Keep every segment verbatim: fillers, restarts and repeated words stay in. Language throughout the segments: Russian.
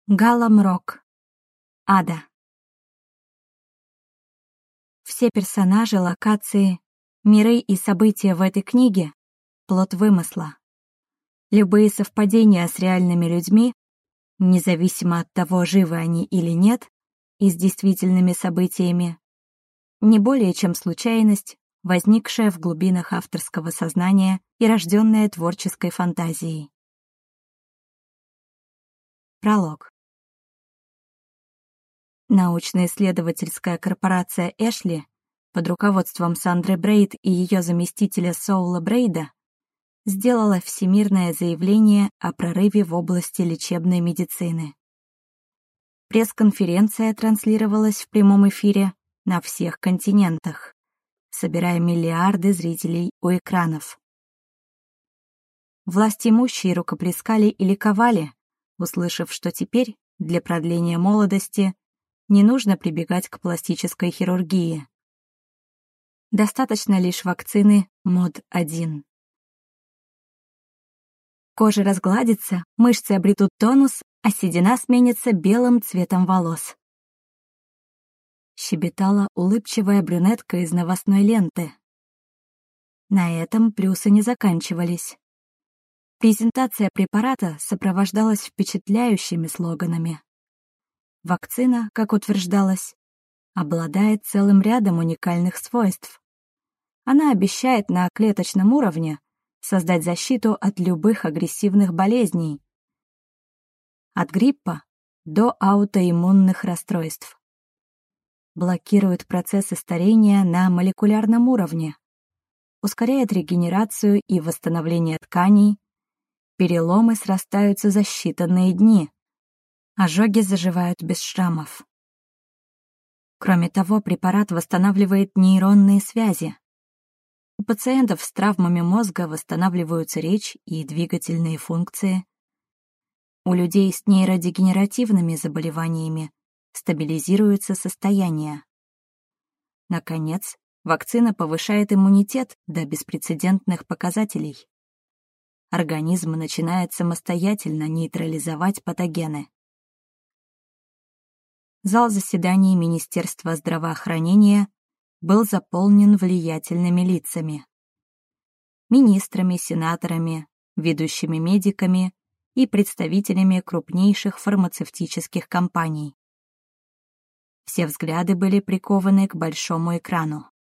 Галам Рок. Ада. Все персонажи, локации, миры и события в этой книге — плод вымысла. Любые совпадения с реальными людьми, независимо от того, живы они или нет, и с действительными событиями, не более чем случайность, возникшая в глубинах авторского сознания и рожденная творческой фантазией. Пролог. Научно-исследовательская корпорация Эшли под руководством Сандры Брейд и ее заместителя Соула Брейда сделала всемирное заявление о прорыве в области лечебной медицины. Пресс-конференция транслировалась в прямом эфире на всех континентах, собирая миллиарды зрителей у экранов. Властимущие рукоплескали и ликовали, услышав, что теперь для продления молодости не нужно прибегать к пластической хирургии. Достаточно лишь вакцины мод один. Кожа разгладится, мышцы обретут тонус, а седина сменится белым цветом волос. Щебетала улыбчивая брюнетка из новостной ленты. На этом плюсы не заканчивались. Презентация препарата сопровождалась впечатляющими слоганами. Вакцина, как утверждалось, обладает целым рядом уникальных свойств. Она обещает на клеточном уровне создать защиту от любых агрессивных болезней, от гриппа до аутоиммунных расстройств. Блокирует процессы старения на молекулярном уровне, ускоряет регенерацию и восстановление тканей, переломы срастаются за считанные дни, ожоги заживают без шрамов. Кроме того, препарат восстанавливает нейронные связи. У пациентов с травмами мозга восстанавливаются речь и двигательные функции. У людей с нейродегенеративными заболеваниями стабилизируется состояние. Наконец, вакцина повышает иммунитет до беспрецедентных показателей. Организм начинает самостоятельно нейтрализовать патогены. Зал заседаний Министерства здравоохранения был заполнен влиятельными лицами. Министрами, сенаторами, ведущими медиками и представителями крупнейших фармацевтических компаний. Все взгляды были прикованы к большому экрану.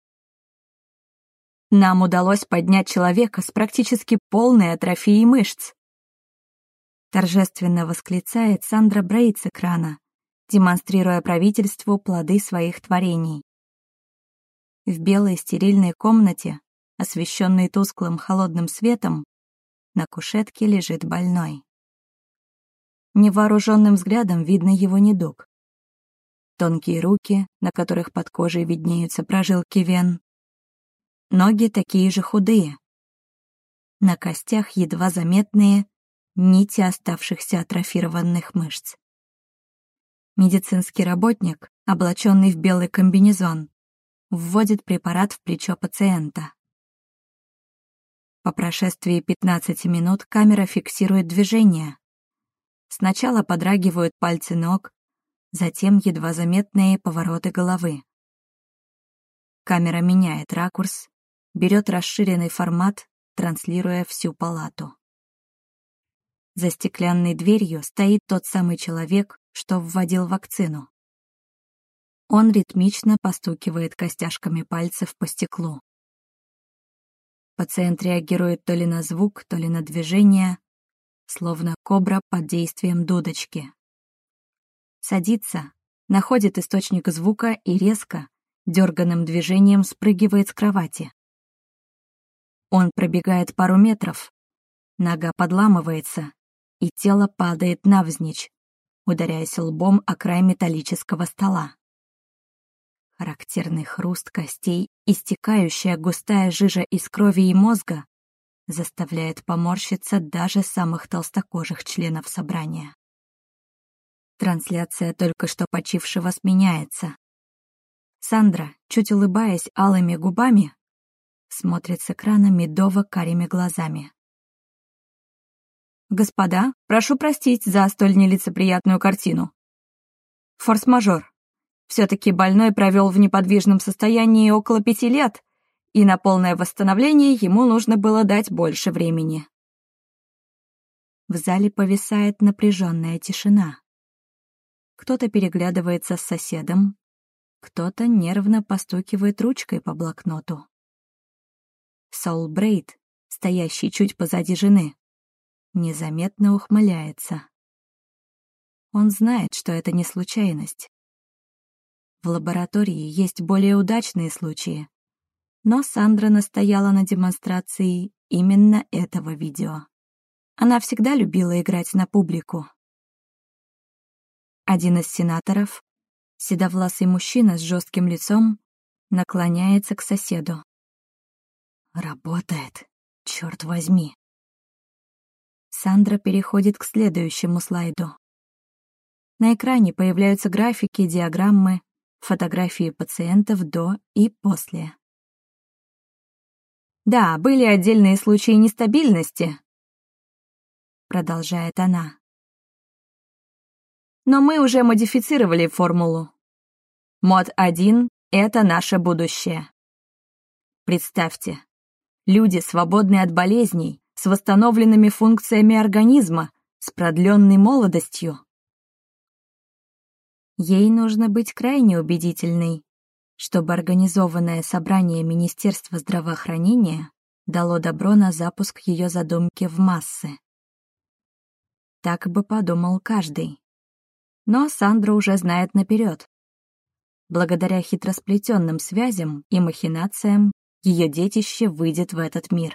Нам удалось поднять человека с практически полной атрофией мышц. Торжественно восклицает Сандра Брейд с экрана, демонстрируя правительству плоды своих творений. В белой стерильной комнате, освещенной тусклым холодным светом, на кушетке лежит больной. Невооруженным взглядом видно его недуг. Тонкие руки, на которых под кожей виднеются прожилки вен. Ноги такие же худые. На костях едва заметные нити оставшихся атрофированных мышц. Медицинский работник, облаченный в белый комбинезон, вводит препарат в плечо пациента. По прошествии пятнадцати минут камера фиксирует движение. Сначала подрагивают пальцы ног, затем едва заметные повороты головы. Камера меняет ракурс, берет расширенный формат, транслируя всю палату. За стеклянной дверью стоит тот самый человек, что вводил вакцину. Он ритмично постукивает костяшками пальцев по стеклу. Пациент реагирует то ли на звук, то ли на движение, словно кобра под действием дудочки. Садится, находит источник звука и резко, дерганным движением спрыгивает с кровати. Он пробегает пару метров, нога подламывается, и тело падает навзничь, ударяясь лбом о край металлического стола. Характерный хруст костей, истекающая густая жижа из крови и мозга заставляет поморщиться даже самых толстокожих членов собрания. Трансляция только что почившего сменяется. Сандра, чуть улыбаясь алыми губами, смотрит с экрана медово-карими глазами. Господа, прошу простить за столь нелицеприятную картину. Форс-мажор. Все-таки больной провел в неподвижном состоянии около пяти лет, и на полное восстановление ему нужно было дать больше времени. В зале повисает напряженная тишина. Кто-то переглядывается с соседом, кто-то нервно постукивает ручкой по блокноту. Сол Брейд, стоящий чуть позади жены, незаметно ухмыляется. Он знает, что это не случайность. В лаборатории есть более удачные случаи, но Сандра настояла на демонстрации именно этого видео. Она всегда любила играть на публику. Один из сенаторов, седовласый мужчина с жестким лицом, наклоняется к соседу. «Работает, черт возьми!» Сандра переходит к следующему слайду. На экране появляются графики, диаграммы, фотографии пациентов до и после. «Да, были отдельные случаи нестабильности», — продолжает она. «Но мы уже модифицировали формулу. Мод один — это наше будущее. Представьте, люди, свободные от болезней, с восстановленными функциями организма, с продленной молодостью». Ей нужно быть крайне убедительной, чтобы организованное собрание Министерства здравоохранения дало добро на запуск ее задумки в массы. Так бы подумал каждый. Но Сандра уже знает наперед. Благодаря хитросплетенным связям и махинациям ее детище выйдет в этот мир.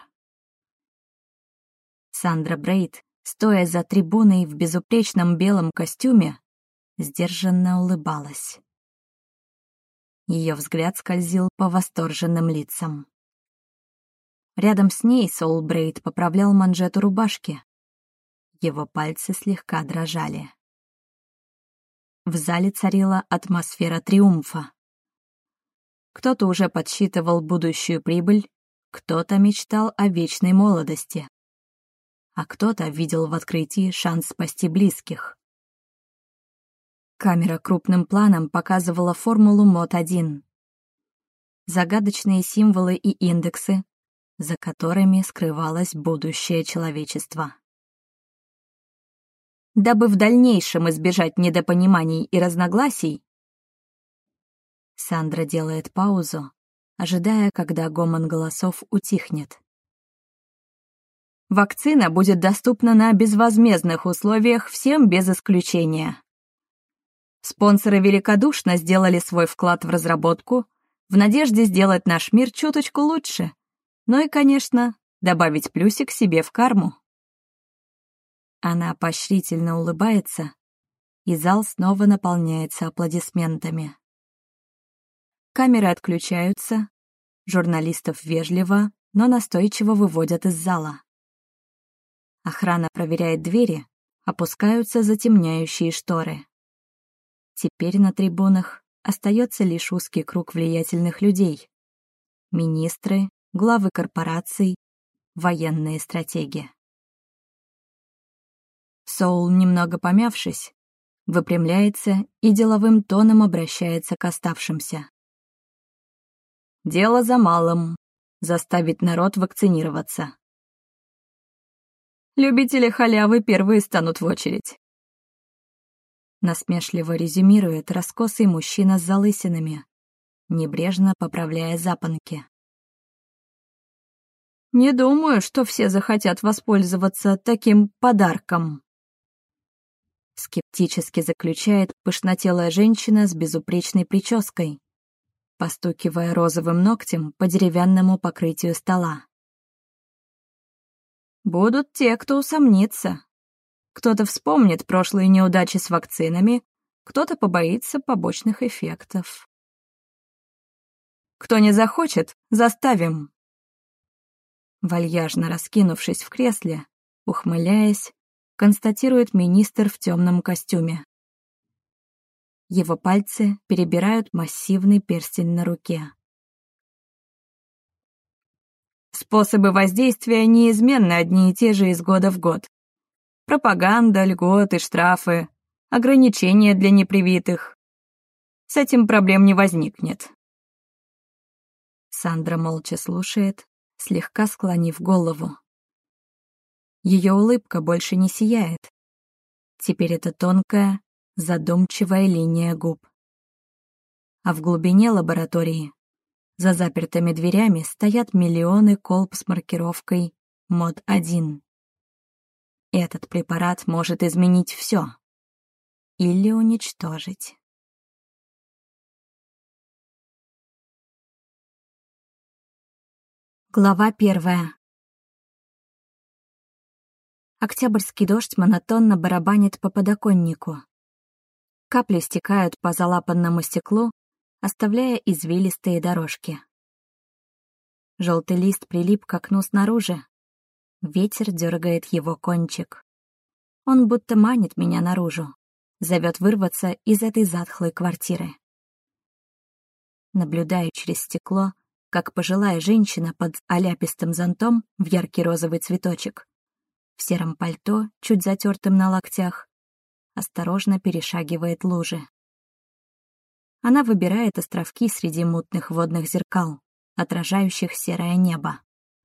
Сандра Брейд, стоя за трибуной в безупречном белом костюме, сдержанно улыбалась. Ее взгляд скользил по восторженным лицам. Рядом с ней Сол Брейд поправлял манжету рубашки. Его пальцы слегка дрожали. В зале царила атмосфера триумфа. Кто-то уже подсчитывал будущую прибыль, кто-то мечтал о вечной молодости, а кто-то видел в открытии шанс спасти близких. Камера крупным планом показывала формулу Мод один. Загадочные символы и индексы, за которыми скрывалось будущее человечества. Дабы в дальнейшем избежать недопониманий и разногласий, Сандра делает паузу, ожидая, когда гомон голосов утихнет. Вакцина будет доступна на безвозмездных условиях всем без исключения. Спонсоры великодушно сделали свой вклад в разработку, в надежде сделать наш мир чуточку лучше, ну и, конечно, добавить плюсик себе в карму. Она поощрительно улыбается, и зал снова наполняется аплодисментами. Камеры отключаются, журналистов вежливо, но настойчиво выводят из зала. Охрана проверяет двери, опускаются затемняющие шторы. Теперь на трибунах остается лишь узкий круг влиятельных людей. Министры, главы корпораций, военные стратеги. Соул, немного помявшись, выпрямляется и деловым тоном обращается к оставшимся. Дело за малым — заставить народ вакцинироваться. Любители халявы первые станут в очередь. Насмешливо резюмирует раскосый мужчина с залысинами, небрежно поправляя запонки. Не думаю, что все захотят воспользоваться таким подарком. Скептически заключает пышнотелая женщина с безупречной прической, постукивая розовым ногтем по деревянному покрытию стола. Будут те, кто усомнится. Кто-то вспомнит прошлые неудачи с вакцинами, кто-то побоится побочных эффектов. Кто не захочет, заставим. Вальяжно раскинувшись в кресле, ухмыляясь, констатирует министр в темном костюме. Его пальцы перебирают массивный перстень на руке. Способы воздействия неизменно одни и те же из года в год. Пропаганда, льготы, штрафы, ограничения для непривитых. С этим проблем не возникнет. Сандра молча слушает, слегка склонив голову. Ее улыбка больше не сияет. Теперь это тонкая, задумчивая линия губ. А в глубине лаборатории, за запертыми дверями, стоят миллионы колб с маркировкой мод один. Этот препарат может изменить все. Или уничтожить. Глава первая. Октябрьский дождь монотонно барабанит по подоконнику. Капли стекают по залапанному стеклу, оставляя извилистые дорожки. Желтый лист прилип к окну снаружи. Ветер дергает его кончик. Он будто манит меня наружу, зовет вырваться из этой затхлой квартиры. Наблюдаю через стекло, как пожилая женщина под оляпистым зонтом в яркий розовый цветочек, в сером пальто, чуть затертым на локтях, осторожно перешагивает лужи. Она выбирает островки среди мутных водных зеркал, отражающих серое небо.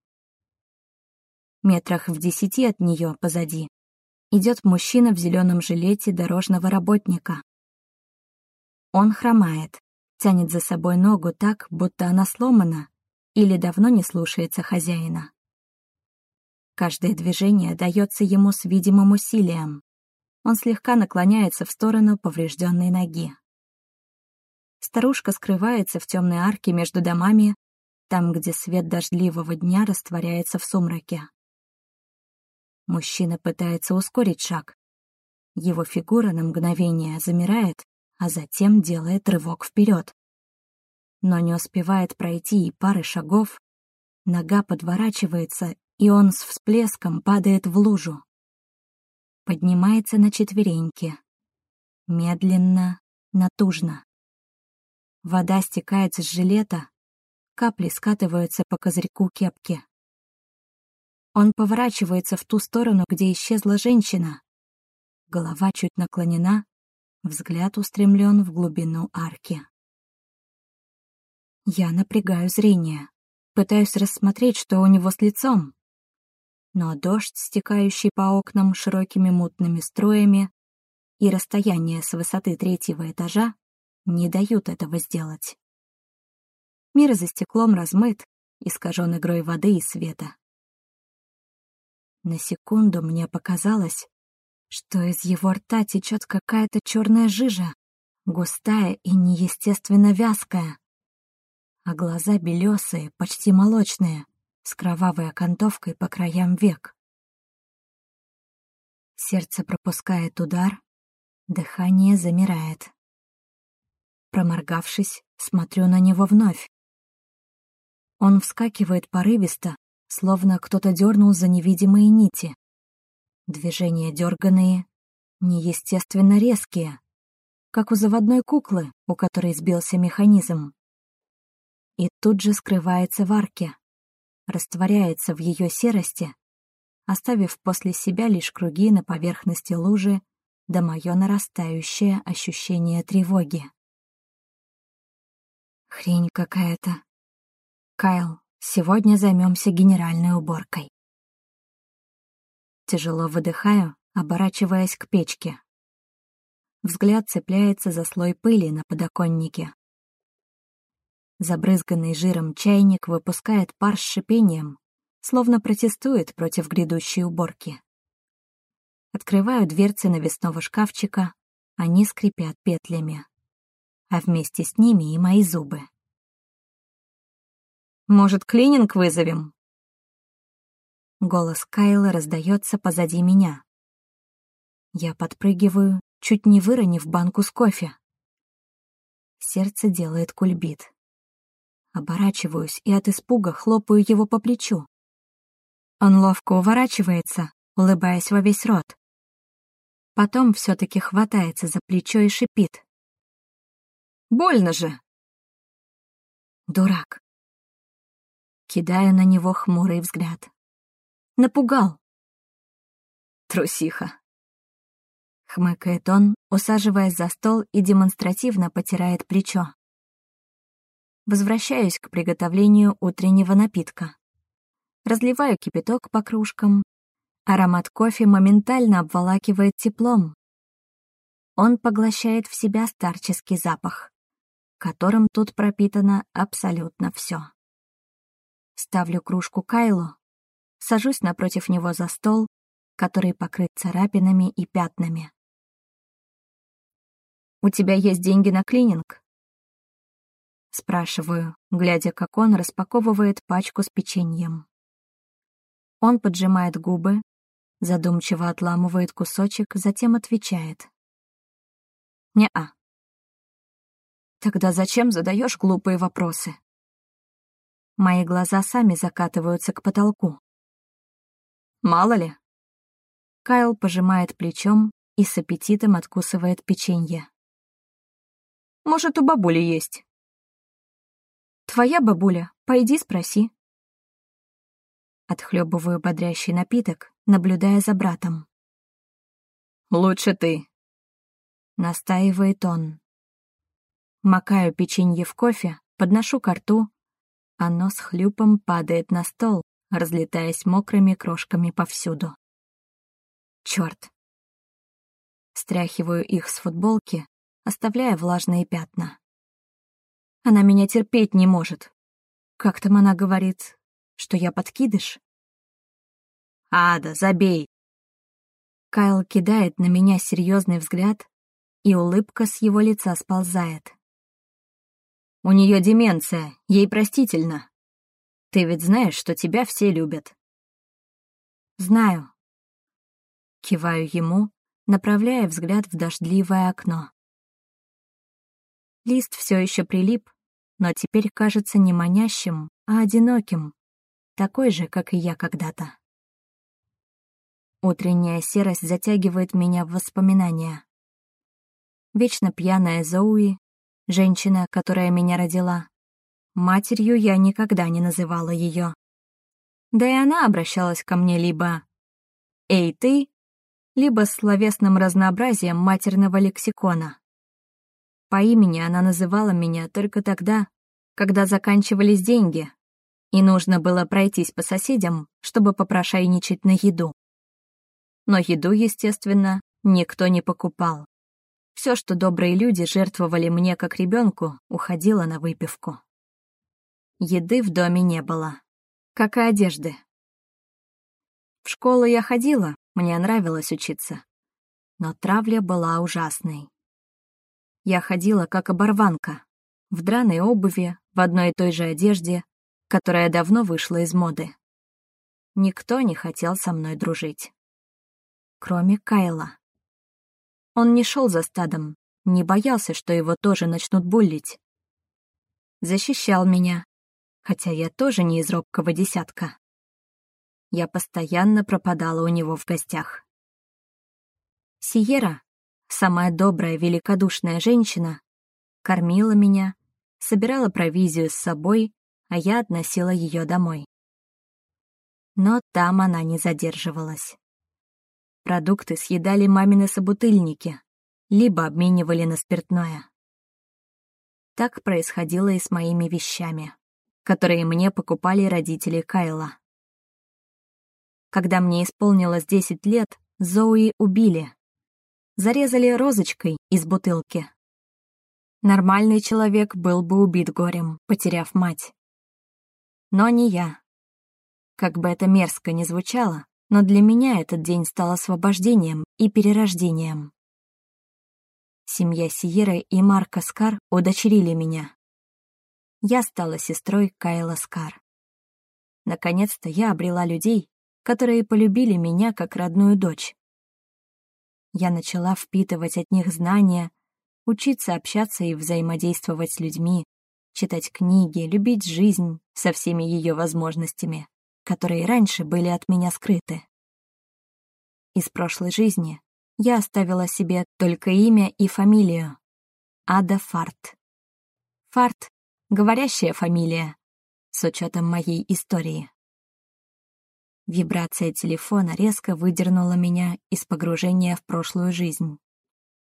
Метрах в десяти от нее, позади, идет мужчина в зеленом жилете дорожного работника. Он хромает, тянет за собой ногу так, будто она сломана или давно не слушается хозяина. Каждое движение дается ему с видимым усилием. Он слегка наклоняется в сторону поврежденной ноги. Старушка скрывается в темной арке между домами, там, где свет дождливого дня растворяется в сумраке. Мужчина пытается ускорить шаг. Его фигура на мгновение замирает, а затем делает рывок вперед. Но не успевает пройти и пары шагов, нога подворачивается, и он с всплеском падает в лужу. Поднимается на четвереньки. Медленно, натужно. Вода стекает с жилета, капли скатываются по козырьку кепки. Он поворачивается в ту сторону, где исчезла женщина. Голова чуть наклонена, взгляд устремлен в глубину арки. Я напрягаю зрение, пытаюсь рассмотреть, что у него с лицом. Но дождь, стекающий по окнам широкими мутными струями, и расстояние с высоты третьего этажа не дают этого сделать. Мир за стеклом размыт, искажен игрой воды и света. На секунду мне показалось, что из его рта течет какая-то черная жижа, густая и неестественно вязкая, а глаза белесые, почти молочные, с кровавой окантовкой по краям век. Сердце пропускает удар, дыхание замирает. Проморгавшись, смотрю на него вновь. Он вскакивает порывисто, словно кто-то дернул за невидимые нити. Движения дерганые, неестественно резкие, как у заводной куклы, у которой сбился механизм. И тут же скрывается в арке, растворяется в ее серости, оставив после себя лишь круги на поверхности лужи да мое нарастающее ощущение тревоги. Хрень какая-то. Кайл, сегодня займемся генеральной уборкой. Тяжело выдыхаю, оборачиваясь к печке. Взгляд цепляется за слой пыли на подоконнике. Забрызганный жиром чайник выпускает пар с шипением, словно протестует против грядущей уборки. Открываю дверцы навесного шкафчика, они скрипят петлями, а вместе с ними и мои зубы. «Может, клининг вызовем?» Голос Кайла раздается позади меня. Я подпрыгиваю, чуть не выронив банку с кофе. Сердце делает кульбит. Оборачиваюсь и от испуга хлопаю его по плечу. Он ловко уворачивается, улыбаясь во весь рот. Потом все-таки хватается за плечо и шипит. «Больно же!» Дурак. Кидаю на него хмурый взгляд. Напугал. Трусиха. Хмыкает он, усаживаясь за стол и демонстративно потирает плечо. Возвращаюсь к приготовлению утреннего напитка. Разливаю кипяток по кружкам. Аромат кофе моментально обволакивает теплом. Он поглощает в себя старческий запах, которым тут пропитано абсолютно все. Ставлю кружку Кайлу, сажусь напротив него за стол, который покрыт царапинами и пятнами. «У тебя есть деньги на клининг?» Спрашиваю, глядя, как он распаковывает пачку с печеньем. Он поджимает губы, задумчиво отламывает кусочек, затем отвечает. «Не-а». «Тогда зачем задаешь глупые вопросы?» Мои глаза сами закатываются к потолку. «Мало ли». Кайл пожимает плечом и с аппетитом откусывает печенье. «Может, у бабули есть?» «Твоя бабуля, пойди спроси». Отхлебываю бодрящий напиток, наблюдая за братом. «Лучше ты», — настаивает он. Макаю печенье в кофе, подношу ко рту. Оно с хлюпом падает на стол, разлетаясь мокрыми крошками повсюду. Чёрт. Стряхиваю их с футболки, оставляя влажные пятна. Она меня терпеть не может. Как там она говорит, что я подкидыш? «Ада, забей!» Кайл кидает на меня серьезный взгляд, и улыбка с его лица сползает. «У нее деменция, ей простительно. Ты ведь знаешь, что тебя все любят». «Знаю». Киваю ему, направляя взгляд в дождливое окно. Лист все еще прилип, но теперь кажется не манящим, а одиноким, такой же, как и я когда-то. Утренняя серость затягивает меня в воспоминания. Вечно пьяная Зоуи, женщина, которая меня родила. Матерью я никогда не называла ее. Да и она обращалась ко мне либо «Эй, ты», либо с словесным разнообразием матерного лексикона. По имени она называла меня только тогда, когда заканчивались деньги, и нужно было пройтись по соседям, чтобы попрошайничать на еду. Но еду, естественно, никто не покупал. Все, что добрые люди жертвовали мне как ребенку, уходило на выпивку. Еды в доме не было, как и одежды. В школу я ходила, мне нравилось учиться, но травля была ужасной. Я ходила как оборванка, в драной обуви, в одной и той же одежде, которая давно вышла из моды. Никто не хотел со мной дружить. Кроме Кайла. Он не шел за стадом, не боялся, что его тоже начнут буллить. Защищал меня, хотя я тоже не из робкого десятка. Я постоянно пропадала у него в гостях. Сиера, самая добрая, великодушная женщина, кормила меня, собирала провизию с собой, а я относила ее домой. Но там она не задерживалась. Продукты съедали мамины собутыльники, либо обменивали на спиртное. Так происходило и с моими вещами, которые мне покупали родители Кайла. Когда мне исполнилось десять лет, Зоуи убили. Зарезали розочкой из бутылки. Нормальный человек был бы убит горем, потеряв мать. Но не я. Как бы это мерзко ни звучало, но для меня этот день стал освобождением и перерождением. Семья Сиеры и Марка Скар удочерили меня. Я стала сестрой Кайла Скар. Наконец-то я обрела людей, которые полюбили меня как родную дочь. Я начала впитывать от них знания, учиться общаться и взаимодействовать с людьми, читать книги, любить жизнь со всеми ее возможностями, которые раньше были от меня скрыты. Из прошлой жизни я оставила себе только имя и фамилию — Ада Фарт. Фарт — говорящая фамилия, с учетом моей истории. Вибрация телефона резко выдернула меня из погружения в прошлую жизнь.